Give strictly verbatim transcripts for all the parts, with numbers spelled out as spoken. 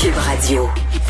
Cube Radio.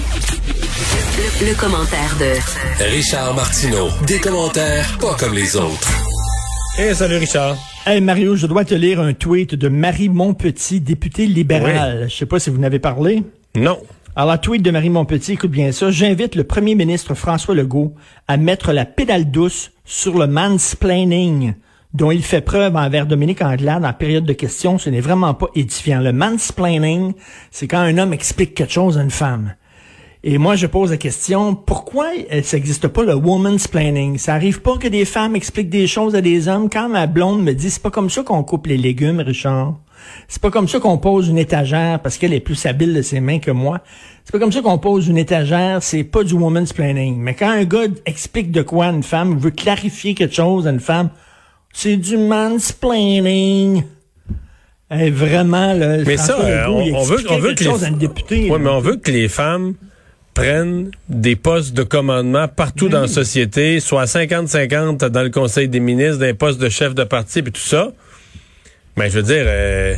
Le, le commentaire de Richard Martineau. Des commentaires pas comme les autres. Hey, salut Richard. Hey Mario, je dois te lire un tweet de Marie Montpetit, députée libérale. Oui. Je sais pas si vous n'avez parlé. Non. Alors, tweet de Marie Montpetit, écoute bien ça. J'invite le premier ministre François Legault à mettre la pédale douce sur le mansplaining dont il fait preuve envers Dominique Anglade en période de questions. Ce n'est vraiment pas édifiant. Le mansplaining, c'est quand un homme explique quelque chose à une femme. Et moi, je pose la question, pourquoi ça n'existe pas le womansplaining? Ça arrive pas que des femmes expliquent des choses à des hommes? Quand ma blonde me dit, c'est pas comme ça qu'on coupe les légumes, Richard. C'est pas comme ça qu'on pose une étagère parce qu'elle est plus habile de ses mains que moi. C'est pas comme ça qu'on pose une étagère, c'est pas du womansplaining. Mais quand un gars explique de quoi à une femme, veut clarifier quelque chose à une femme, c'est du mansplaining. Hey, vraiment, là, mais ça, euh, on, on veut, on veut que les, député, ouais, mais on veut que les femmes prennent des postes de commandement partout oui. dans la société, soit cinquante cinquante dans le Conseil des ministres, des postes de chef de parti et tout ça. Mais je veux dire, euh,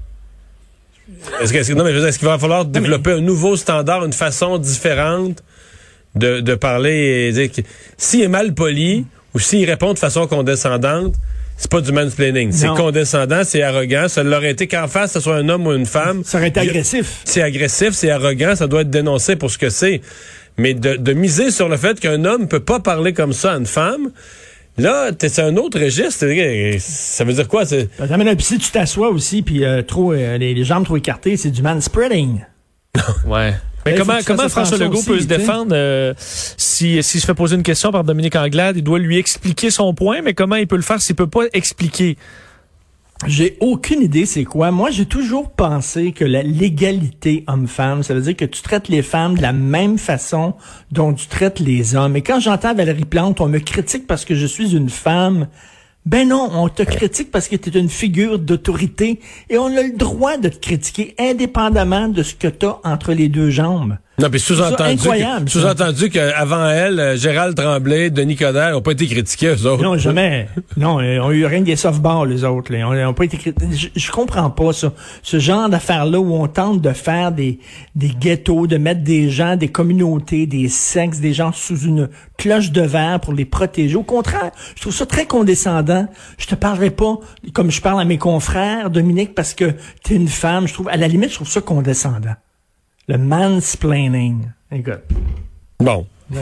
est-ce que, est-ce, non, mais je veux dire, est-ce qu'il va falloir développer un nouveau standard, une façon différente de, de parler et dire que s'il est mal poli ou s'il répond de façon condescendante, c'est pas du mansplaining. C'est condescendant, c'est arrogant. Ça l'aurait été qu'en face, ce soit un homme ou une femme. Ça aurait été agressif. C'est agressif, c'est arrogant, ça doit être dénoncé pour ce que c'est. Mais de, de miser sur le fait qu'un homme peut pas parler comme ça à une femme, là, c'est un autre registre. Ça veut dire quoi? C'est... Puis si tu t'assois aussi, puis euh, trop euh, les, les jambes trop écartées, c'est du manspreading. Ouais. Mais ben, comment, comment François Legault aussi, peut se défendre euh, si, si se fait poser une question par Dominique Anglade? Il doit lui expliquer son point, mais comment il peut le faire s'il peut pas expliquer? J'ai aucune idée c'est quoi. Moi, j'ai toujours pensé que la l'égalité homme-femme, ça veut dire que tu traites les femmes de la même façon dont tu traites les hommes. Et quand j'entends Valérie Plante, on me critique parce que je suis une femme. Ben non, on te critique parce que tu es une figure d'autorité et on a le droit de te critiquer indépendamment de ce que tu as entre les deux jambes. Non, puis sous-entendu, que, sous-entendu qu'avant elle, Gérald Tremblay, Denis Coderre n'ont pas été critiqués, eux autres. Non, jamais. Non, ils ont eu rien des softballs, les autres. Là. Ils n'ont pas été critiqués. Je, je comprends pas ça. Ce genre d'affaires-là où on tente de faire des, des ghettos, de mettre des gens, des communautés, des sexes, des gens sous une cloche de verre pour les protéger. Au contraire, je trouve ça très condescendant. Je te parlerai pas comme je parle à mes confrères, Dominique, parce que t'es une femme. Je trouve, à la limite, je trouve ça condescendant. Le mansplaining. Écoute. Bon.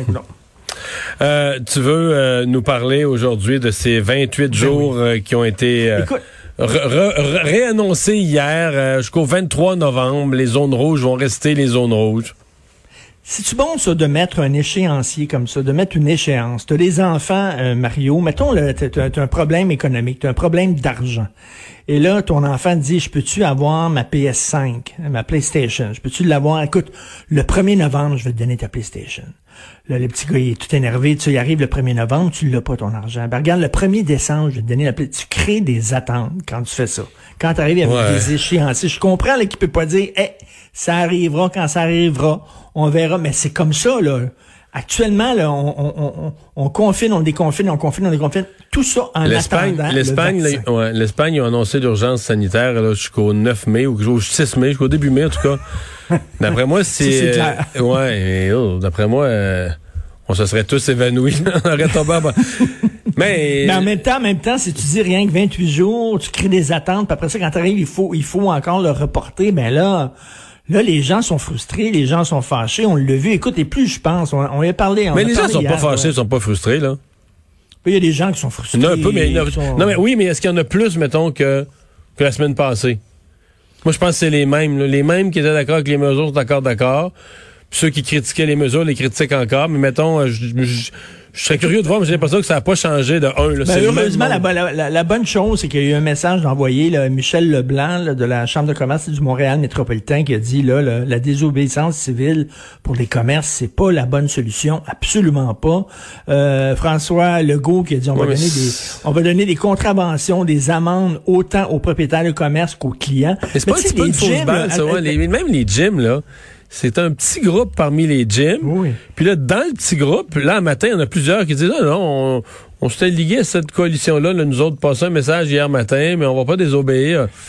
Euh, tu veux euh, nous parler aujourd'hui de ces vingt-huit ben jours oui. euh, qui ont été euh, Écoute, re, re, réannoncés hier euh, jusqu'au vingt-trois novembre. Les zones rouges vont rester les zones rouges. C'est-tu bon, ça, de mettre un échéancier comme ça, de mettre une échéance? T'as des enfants, euh, Mario, mettons, là, t'as, t'as un problème économique, t'as un problème d'argent. Et là, ton enfant dit, je peux-tu avoir ma P S cinq, ma PlayStation? Je peux-tu l'avoir? Écoute, le premier novembre, je vais te donner ta PlayStation. Là, le petit gars, il est tout énervé. Tu sais, il arrive le premier novembre, tu l'as pas, ton argent. Ben, regarde, le premier décembre, je vais te donner la PlayStation. Tu crées des attentes quand tu fais ça. Quand tu arrives avec ouais. des échéanciers, je comprends là, qu'il peut pas dire, hey, ça arrivera quand ça arrivera. On verra. Mais c'est comme ça, là. Actuellement, là, on, on, on, on confine, on déconfine, on confine, on déconfine. Tout ça en L'Espagne, attendant l'Espagne, le vaccin. Ouais, l'Espagne a annoncé l'urgence sanitaire là, jusqu'au neuf mai, ou jusqu'au six mai, jusqu'au début mai, en tout cas. D'après moi, c'est... c'est, c'est clair. Euh, ouais, et, oh, d'après moi, euh, on se serait tous évanouis. On aurait tombé en... Mais... Mais en même temps, en même temps, si tu dis rien que vingt-huit jours, tu crées des attentes, puis après ça, quand t'arrives, il faut, il faut encore le reporter, ben là... Là, les gens sont frustrés, les gens sont fâchés, on l'a vu. Écoute, et plus je pense, on, on y a parlé. On mais a les parlé gens sont hier, pas fâchés, ouais. ils sont pas frustrés, là. Il y a des gens qui sont frustrés. Non, un peu, mais, il sont... non, mais oui, mais est-ce qu'il y en a plus, mettons, que, que la semaine passée? Moi, je pense que c'est les mêmes. Là. Les mêmes qui étaient d'accord avec les mesures sont encore d'accord. Puis ceux qui critiquaient les mesures les critiquent encore. Mais mettons, je, je, je serais curieux de voir, mais j'ai l'impression que ça n'a pas changé de un. Là, ben, heureusement, la, la, la, la bonne chose, c'est qu'il y a eu un message envoyé, là, Michel Leblanc, là, de la Chambre de commerce du Montréal métropolitain, qui a dit, là, là, la désobéissance civile pour les commerces, c'est pas la bonne solution, absolument pas. Euh, François Legault qui a dit, on va ouais, donner des, on va donner des contraventions, des amendes autant aux propriétaires de commerce qu'aux clients. Mais c'est mais pas un petit peu une fausse balle, ça, ouais, les, même les gyms, là. C'est un petit groupe parmi les gyms. Oui. Puis là, dans le petit groupe, là, un matin, il y en a plusieurs qui disent, ah, non, on, on s'était ligué à cette coalition-là. Là, nous autres, passons un message hier matin, mais on va pas désobéir.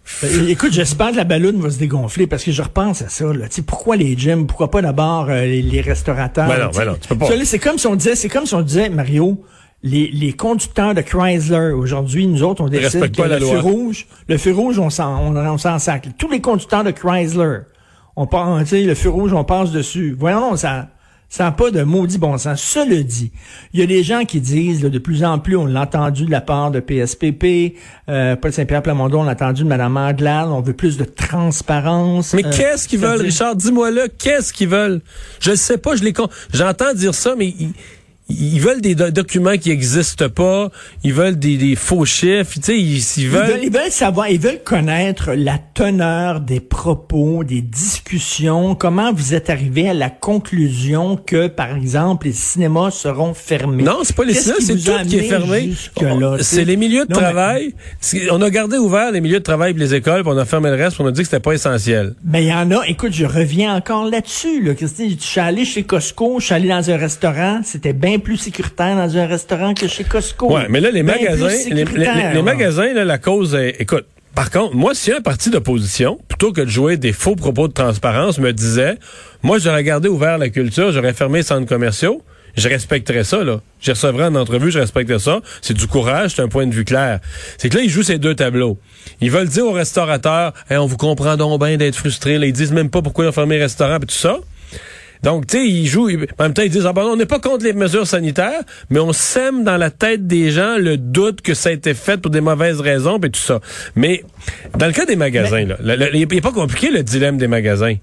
Écoute, j'espère que la balloune va se dégonfler parce que je repense à ça. Là. Pourquoi les gyms? Pourquoi pas d'abord euh, les, les restaurateurs? Ben non, ben non, tu peux pas. Ça, là, c'est comme si on disait, c'est comme si on disait, Mario, les, les conducteurs de Chrysler, aujourd'hui, nous autres, on décide que le feu rouge, le feu rouge, on s'en, on, on s'en sac. Tous les conducteurs de Chrysler, on part, tu sais, le feu rouge, on passe dessus. Voyons, non, ça, ça n'a pas de maudit bon sens. Cela dit, il y a des gens qui disent, là, de plus en plus, on l'a entendu de la part de P S P P, euh, Paul Saint-Pierre Plamondon, on l'a entendu de Mme Anglade, on veut plus de transparence. Mais euh, qu'est-ce qu'ils veulent, dire... Richard? Dis-moi là, qu'est-ce qu'ils veulent? Je ne sais pas, je les con... j'entends dire ça, mais ils, ils veulent des do- documents qui n'existent pas, ils veulent des, des faux chiffres, tu sais, ils, ils veulent... Ils veulent... Ils veulent savoir, ils veulent connaître la teneur des propos, des discussions, comment vous êtes arrivé à la conclusion que, par exemple, les cinémas seront fermés. Non, c'est pas les cinémas, c'est tout qui est fermé. On, c'est les milieux de non, travail. Mais... On a gardé ouvert les milieux de travail et les écoles, puis on a fermé le reste, puis on a dit que c'était pas essentiel. Mais il y en a, écoute, je reviens encore là-dessus, là. Christine, je suis allé chez Costco, je suis allé dans un restaurant, c'était bien plus sécuritaire dans un restaurant que chez Costco. Ouais, mais là, les bien magasins, les, les, les, les magasins, là, la cause est, écoute, par contre, moi, si un parti d'opposition, plutôt que de jouer des faux propos de transparence, me disait, moi, j'aurais gardé ouvert la culture, j'aurais fermé les centres commerciaux, je respecterais ça, là. Je recevrais en entrevue, je respecterais ça. C'est du courage, c'est un point de vue clair. C'est que là, ils jouent ces deux tableaux. Ils veulent dire aux restaurateurs, hey, on vous comprend donc bien d'être frustrés, là. Ils disent même pas pourquoi ils ont fermé les restaurants et tout ça. Donc, tu sais, ils jouent, ils, en même temps, ils disent, ah ben non, on n'est pas contre les mesures sanitaires, mais on sème dans la tête des gens le doute que ça a été fait pour des mauvaises raisons, et tout ça. Mais, dans le cas des magasins, mais... là, il n'est pas compliqué, le dilemme des magasins.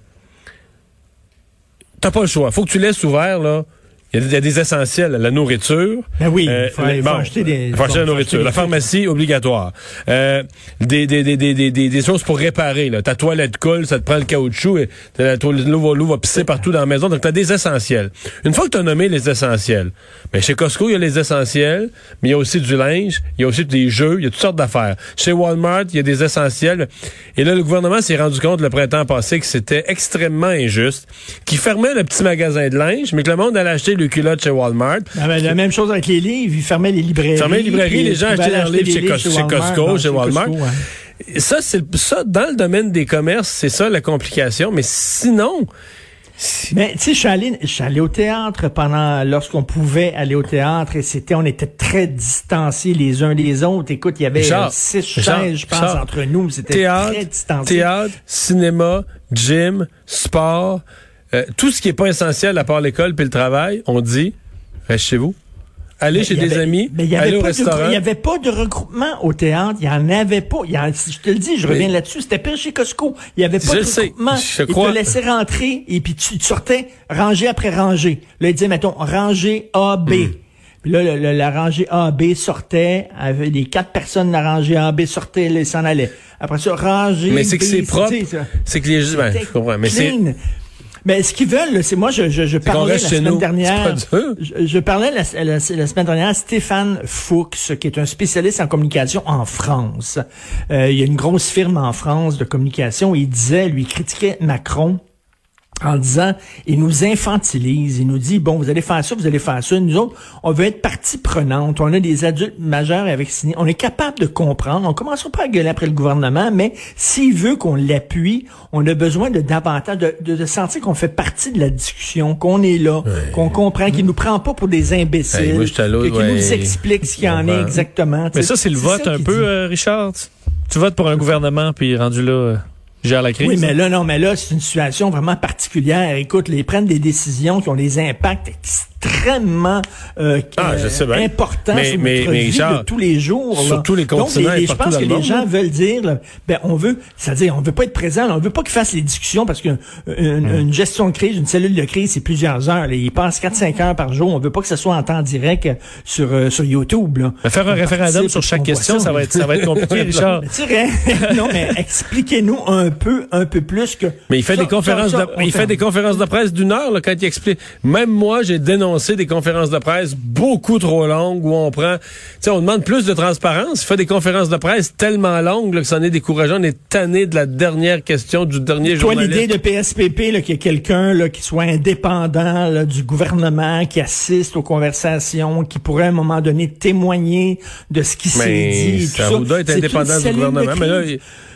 T'as pas le choix. Faut que tu laisses ouvert, là. Il y, y a des essentiels, la nourriture. Ben oui, il faut, euh, il faut bon, acheter des... Il faut acheter la nourriture. La pharmacie, obligatoire. Euh, des, des, des, des, des, des choses pour réparer, là. Ta toilette coule, ça te prend le caoutchouc, et la toilette, l'eau va, l'eau va pisser partout dans la maison. Donc, t'as des essentiels. Une fois que t'as nommé les essentiels, ben, chez Costco, il y a les essentiels, mais il y a aussi du linge, il y a aussi des jeux, il y a toutes sortes d'affaires. Chez Walmart, il y a des essentiels. Et là, le gouvernement s'est rendu compte le printemps passé que c'était extrêmement injuste, qu'il fermait le petit magasin de linge, mais que le monde allait acheter le culotte chez Walmart. Ah ben, la même chose avec les livres, ils fermaient les librairies. Ils fermaient les librairies, les gens achetaient leurs livres chez, livres chez, chez Costco, non, chez Walmart. Costco, ouais. Ça, c'est ça, dans le domaine des commerces, c'est ça la complication, mais sinon... Mais tu sais, je suis allé, je suis allé au théâtre pendant, lorsqu'on pouvait aller au théâtre, et c'était, on était très distanciés les uns des autres. Écoute, il y avait Richard, six chaises, je pense, Richard, entre nous, c'était théâtre, très distancié. Théâtre, cinéma, gym, sport... Euh, tout ce qui est pas essentiel à part l'école puis le travail, on dit, reste chez vous. Allez chez des avait, amis, mais allez au restaurant. Il n'y avait pas de regroupement au théâtre. Il n'y en avait pas. Il y en, je te le dis, je reviens mais, là-dessus. C'était pire chez Costco. Il n'y avait pas de sais, regroupement. Je crois. Ils te laissaient rentrer et puis tu, tu sortais rangée après rangée. Là, ils disaient, mettons, rangée A, B. Mm. Puis là, le, le, la rangée A, B sortait, avec les quatre personnes de la rangée A, B sortaient, là, ils s'en allaient. Après ça, rangée Mais c'est B, que c'est propre. C'est que les gens, ben, je comprends. Mais c'est... Mais ce qu'ils veulent, c'est moi, je, je, je parlais la semaine nous. dernière. Je, je parlais la, la, la semaine dernière à Stéphane Fuchs, qui est un spécialiste en communication en France. Euh, il y a une grosse firme en France de communication. Et il disait, lui, il critiquait Macron en disant, il nous infantilise, il nous dit, bon, vous allez faire ça, vous allez faire ça. Nous autres, on veut être partie prenante. On a des adultes majeurs avec signé. On est capable de comprendre. On commencera pas à gueuler après le gouvernement, mais s'il veut qu'on l'appuie, on a besoin de davantage, de, de, de sentir qu'on fait partie de la discussion, qu'on est là, ouais. qu'on comprend, qu'il nous prend pas pour des imbéciles, hey, moi, qu'il ouais. nous explique ce qu'il y en est exactement. Mais ça, c'est le vote un peu, euh, Richard. Tu votes pour un gouvernement, puis rendu là... Euh... gère la crise. Oui, mais là, non, mais là, c'est une situation vraiment particulière. Écoute, ils prennent des décisions qui ont des impacts extrêmement euh, ah, je sais bien. importants mais, sur mais, notre mais, vie genre, de tous les jours. Sur là. tous les continents. Donc, les, je pense que les monde, gens là. veulent dire, là, ben, on veut, c'est-à-dire, on veut pas être présent, là, on veut pas qu'ils fassent les discussions parce qu'une une, hum. une gestion de crise, une cellule de crise, c'est plusieurs heures. Là. Ils passent quatre cinq heures par jour. On veut pas que ce soit en temps direct sur euh, sur YouTube. Là. Mais faire un on référendum sur chaque question, ça, ça va être ça va être compliqué, Richard. Non, mais expliquez-nous un peu, un peu plus que. Mais il fait ça, des conférences, ça, ça, de, il fait des conférences de presse d'une heure là, quand il explique. Même moi, j'ai dénoncé des conférences de presse beaucoup trop longues où on prend, tu sais, on demande plus de transparence. Il fait des conférences de presse tellement longues là, que ça en est décourageant. On est tanné de la dernière question du dernier Toi, journaliste. Toi, l'idée de P S P P, là, qu'il y ait quelqu'un là, qui soit indépendant là, du gouvernement, qui assiste aux conversations, qui pourrait à un moment donné témoigner de ce qui s'est dit. Ça Arruda est indépendant du gouvernement, mais là. Il...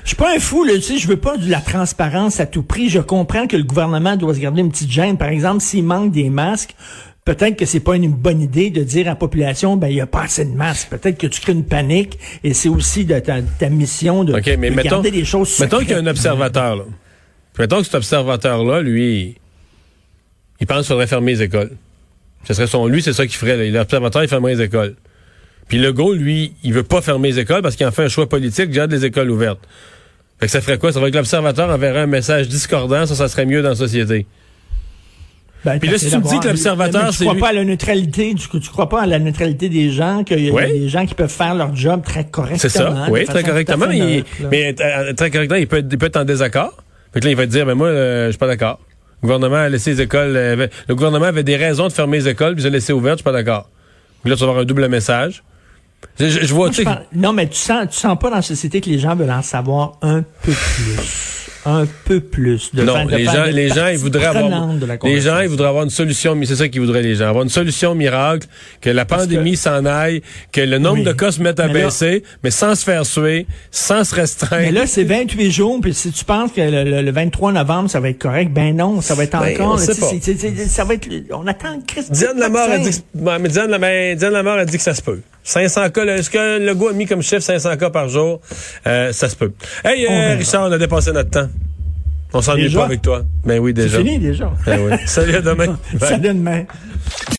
Je suis pas un fou, là, tu sais, je veux pas de la transparence à tout prix. Je comprends que le gouvernement doit se garder une petite gêne. Par exemple, s'il manque des masques, peut-être que c'est pas une bonne idée de dire à la population, ben, il y a pas assez de masques. Peut-être que tu crées une panique et c'est aussi de ta, ta mission de, okay, mais de mettons, garder les choses secrètes. Mettons qu'il y a un observateur, là. Mettons que cet observateur-là, lui, il pense qu'il faudrait fermer les écoles. Ce serait son, lui, c'est ça qu'il ferait, là. L'observateur, il fermerait les écoles. Puis Legault, lui, il veut pas fermer les écoles parce qu'il en fait un choix politique, garde les écoles ouvertes. Fait que ça ferait quoi? Ça ferait que l'observateur enverrait un message discordant, ça, ça serait mieux dans la société. Ben, puis là, si tu me dis que l'observateur, c'est tu crois lui... pas à la neutralité, tu, tu crois pas à la neutralité des gens, qu'il y a oui. des gens qui peuvent faire leur job très correctement. C'est ça, oui, très correctement. Mais, neutre, il, mais euh, très correctement, il peut, être, il peut être en désaccord. Fait que là, il va te dire, ben moi, euh, je suis pas d'accord. Le gouvernement a laissé les écoles, euh, le gouvernement avait des raisons de fermer les écoles, puis ils ont laissé ouvertes, je suis pas d'accord. Puis là, tu vas avoir un double message. Je, je, je vois, moi, je pense, non, mais tu sens, tu sens pas dans la société que les gens veulent en savoir un peu plus. Un peu plus. De non, fin, de les, gens, les gens, ils voudraient avoir, les gens, ils voudraient avoir une solution, mais c'est ça qu'ils voudraient, les gens. Avoir une solution miracle, que la Parce pandémie que, s'en aille, que le nombre oui, de cas se mette à mais baisser, là, mais sans se faire suer, sans se restreindre. Mais là, c'est vingt-huit jours, puis si tu penses que le, le, le vingt-trois novembre, ça va être correct, ben non, ça va être ben, encore, là, c'est, c'est, c'est, ça va être, on attend Christ. Diane Lamar a dit que, mais Diane, mais Diane Lamar a dit que ça se peut. cinq cents cas, est-ce que Legault a mis comme chiffre cinq cents cas par jour? Euh, ça se peut. Hey, euh, Richard, on a dépassé notre temps. On s'ennuie pas avec toi. Ben oui, déjà. C'est fini, déjà. Ben oui. Salut, à demain. Salut, à demain.